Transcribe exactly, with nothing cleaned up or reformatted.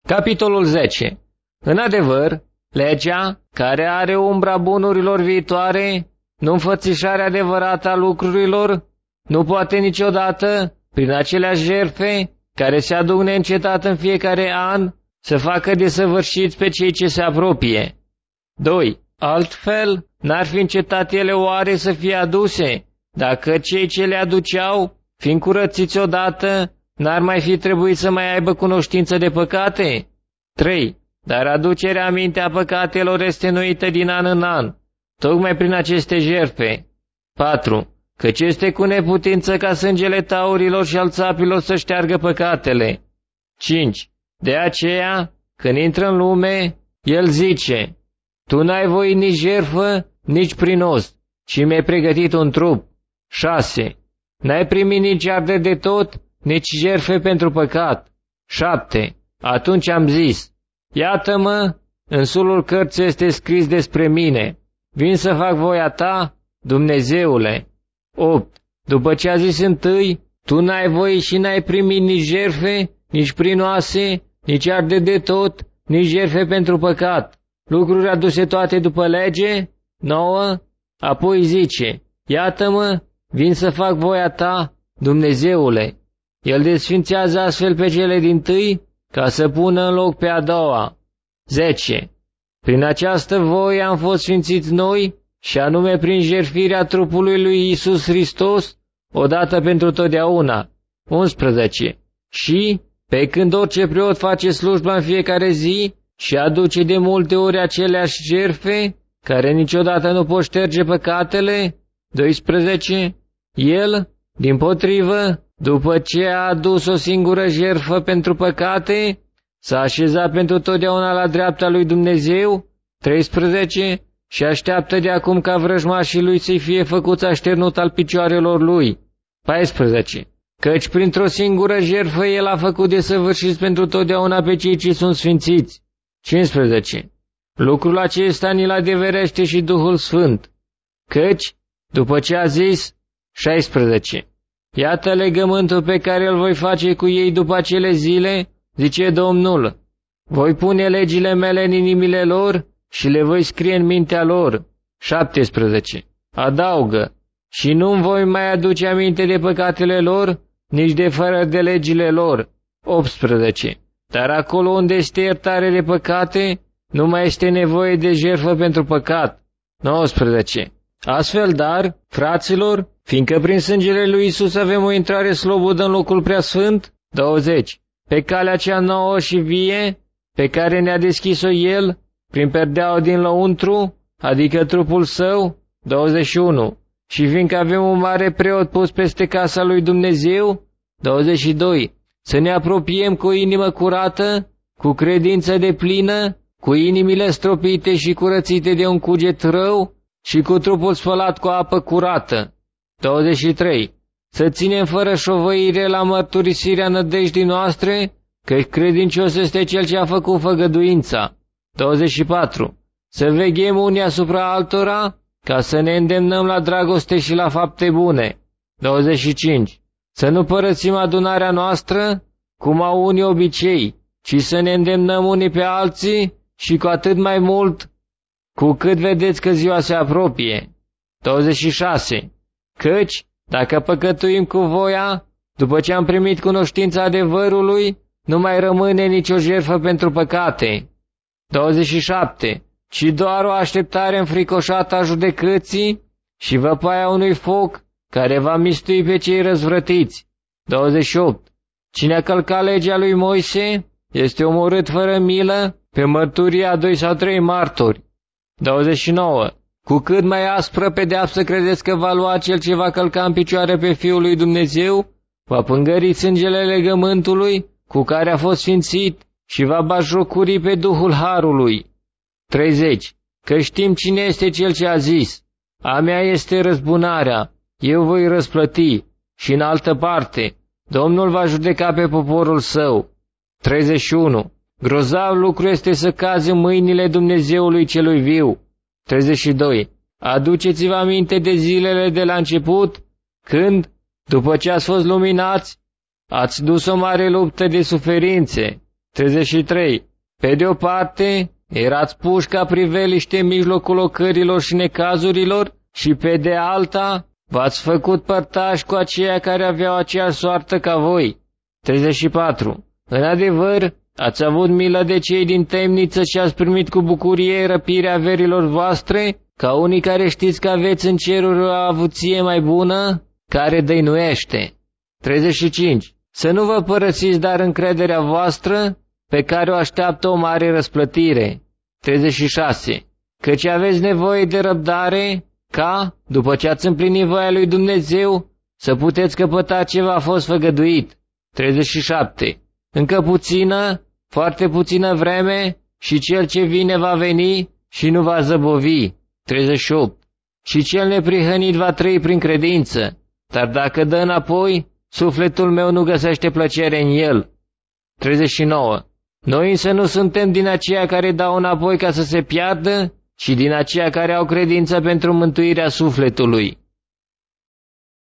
Capitolul zece. În adevăr, legea, care are umbra bunurilor viitoare, nu înfățișarea adevărată a lucrurilor, nu poate niciodată, prin aceleași jertfe, care se aduc neîncetat în fiecare an, să facă desăvârșiți pe cei ce se apropie. doi. Altfel, n-ar fi încetat ele oare să fie aduse, dacă cei ce le aduceau, fiind curățiți odată, n-ar mai fi trebuit să mai aibă cunoștință de păcate? trei. Dar aducerea aminte a păcatelor este înnoită din an în an, tocmai prin aceste jertfe. patru. Căci este cu neputință ca sângele taurilor și al țapilor să șteargă păcatele. cinci. De aceea, când intră în lume, el zice: Tu n-ai voit nici jertfă, nici prinos, ci mi-ai pregătit un trup. șase. N-ai primit nici arde de tot, nici jertfe pentru păcat. șapte. Atunci am zis: Iată-mă, în sulul cărții este scris despre mine. Vin să fac voia ta, Dumnezeule. opt. După ce a zis întâi: Tu n-ai voit și n-ai primit nici jertfe, nici prinoase, nici arde de tot, nici jertfe pentru păcat, lucruri aduse toate după lege. nouă. Apoi zice: Iată-mă, vin să fac voia ta, Dumnezeule. El desfințează astfel pe cele dintâi, ca să pună în loc pe a doua. zece. Prin această voie am fost sfințiți noi, și anume prin jertfirea trupului lui Iisus Hristos, odată pentru totdeauna. unsprezece. Și, pe când orice preot face slujba în fiecare zi și aduce de multe ori aceleași jertfe, care niciodată nu pot șterge păcatele, doisprezece. El, dimpotrivă, după ce a adus o singură jertfă pentru păcate, s-a așezat pentru totdeauna la dreapta lui Dumnezeu, treisprezece, și așteaptă de acum ca vrăjmașii lui să-i fie făcuți așternut al picioarelor lui, paisprezece. Căci printr-o singură jertfă el a făcut desăvârșiți pentru totdeauna pe cei ce sunt sfințiți, cincisprezece. Lucrul acesta ni-l adeverește și Duhul Sfânt, căci, după ce a zis, șaisprezece. Iată legământul pe care îl voi face cu ei după acele zile, zice Domnul. Voi pune legile mele în inimile lor și le voi scrie în mintea lor. șaptesprezece. Adaugă: și nu-mi voi mai aduce aminte de păcatele lor, nici de fără de legile lor. optsprezece. Dar acolo unde este iertare de păcate, nu mai este nevoie de jertfă pentru păcat. nouăsprezece. Astfel, dar, fraților, fiindcă prin sângele lui Iisus avem o intrare slobodă în locul preasfânt, douăzeci. Pe calea cea nouă și vie, pe care ne-a deschis-o El, prin perdeaua din lăuntru, adică trupul său, douăzeci și unu. Și fiindcă avem un mare preot pus peste casa lui Dumnezeu, douăzeci și doi. Să ne apropiem cu o inimă curată, cu credință deplină, cu inimile stropite și curățite de un cuget rău și cu trupul spălat cu apă curată. douăzeci și trei. Să ținem fără șovăire la mărturisirea nădejdii noastre, că credincios este Cel ce a făcut făgăduința. douăzeci și patru. Să veghem unii asupra altora, ca să ne îndemnăm la dragoste și la fapte bune. douăzeci și cinci. Să nu părăsim adunarea noastră, cum au unii obicei, ci să ne îndemnăm unii pe alții și cu atât mai mult, cu cât vedeți că ziua se apropie. douăzeci și șase. Căci, dacă păcătuim cu voia, după ce am primit cunoștința adevărului, nu mai rămâne nicio jertfă pentru păcate. douăzeci și șapte. Ci doar o așteptare înfricoșată a judecății și văpaia unui foc care va mistui pe cei răzvrătiți. douăzeci și opt. Cine a călcat legea lui Moise este omorât fără milă pe mărturia a doi sau trei martori. douăzeci și nouă. Cu cât mai aspră pedeapsă credeți că va lua cel ce va călca în picioare pe Fiul lui Dumnezeu, va pângări sângele legământului cu care a fost sfințit și va batjocori pe Duhul Harului. treizeci. Că știm cine este cel ce a zis: a mea este răzbunarea, eu voi răsplăti. Și în altă parte, Domnul va judeca pe poporul său. treizeci și unu. Grozav lucru este să cazi în mâinile Dumnezeului celui viu. treizeci și doi. Aduceți-vă aminte de zilele de la început, când, după ce ați fost luminați, ați dus o mare luptă de suferințe. treizeci și trei. Pe de o parte, erați puși ca priveliște în mijlocul ocărilor și necazurilor, și pe de alta, v-ați făcut părtași cu aceia care aveau aceeași soartă ca voi. treizeci și patru. În adevăr, ați avut milă de cei din temniță și ați primit cu bucurie răpirea averilor voastre, ca unii care știți că aveți în ceruri o avuție mai bună, care dăinuiește. treizeci și cinci. Să nu vă părăsiți dar încrederea voastră, pe care o așteaptă o mare răsplătire. treizeci și șase. Căci aveți nevoie de răbdare, ca, după ce ați împlinit voia lui Dumnezeu, să puteți căpăta ce v-a fost făgăduit. treizeci și șapte. Încă puțină, foarte puțină vreme, și cel ce vine va veni și nu va zăbovi. treizeci și opt. Și cel neprihănit va trăi prin credință, dar dacă dă înapoi, sufletul meu nu găsește plăcere în el. treizeci și nouă. Noi însă nu suntem din aceia care dau înapoi ca să se piardă, ci din aceia care au credință pentru mântuirea sufletului.